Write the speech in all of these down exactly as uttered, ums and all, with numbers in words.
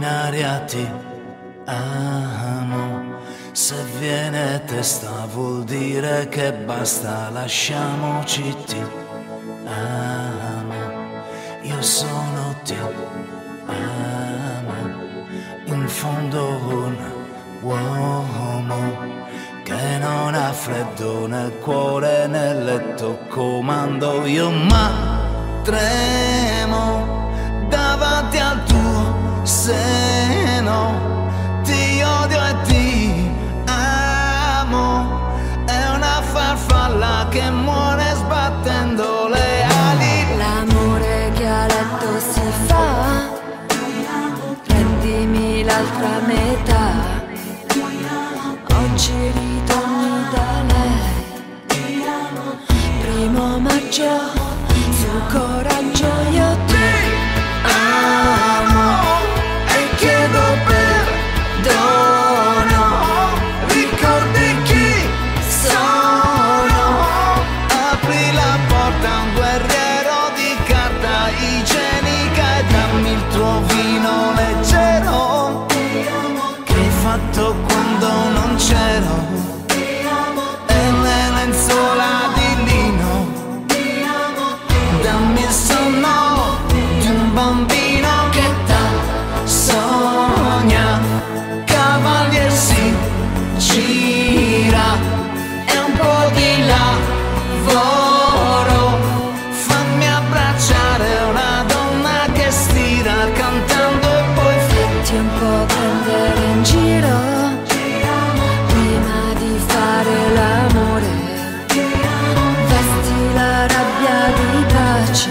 aria ti amo. Se viene testa vuol dire che basta, lasciamoci ti amo. Io sono ti amo. In fondo un uomo che non ha freddo nel cuore, nel letto comando io, ma tremo davanti al tuo seno. Ti odio e ti amo, è una farfalla che muore sbattendo le ali. L'amore che a letto si fa, prendimi l'altra metà. Oggi ritorni da lei, primo maggio, sul coraggio io ti amo e chiedo perdono. Ricordi chi sono? Apri la porta a un guerriero di carta igienica e dammi il tuo vino leggero che hai fatto quando non c'ero, e le lenzuola di lino. Dammi il sonno di un bambino che da sogna, cavalier si gira e un po' di lavoro. Fammi abbracciare una donna che stira cantando e poi Fatti un po' prendere in giro prima di fare l'amore. Vesti la rabbia di pace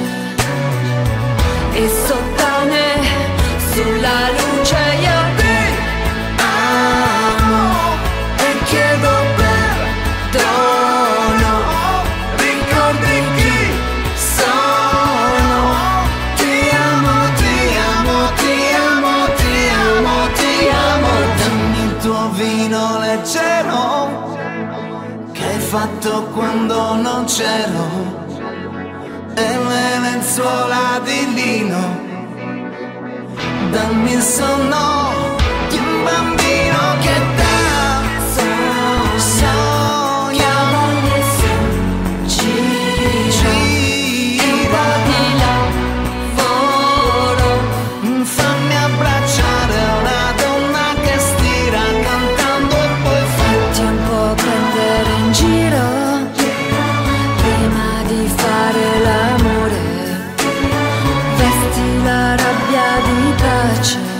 e sottane sulla luce io ti amo e chiedo perdono. ricordi chi sono. Ti amo, ti amo, ti amo, ti amo, ti amo. Dammi il tuo vino leggero che hai fatto quando non c'ero, e le lenzuola di lino. Dammi il sonno di un bambino che da sogna, Cavalier si gira e un po' di lavoro. fammi abbracciare una donna che stira cantando e poi Fatti un po' prendere in giro prima di fare l'amore. Vesti la rabbia di pace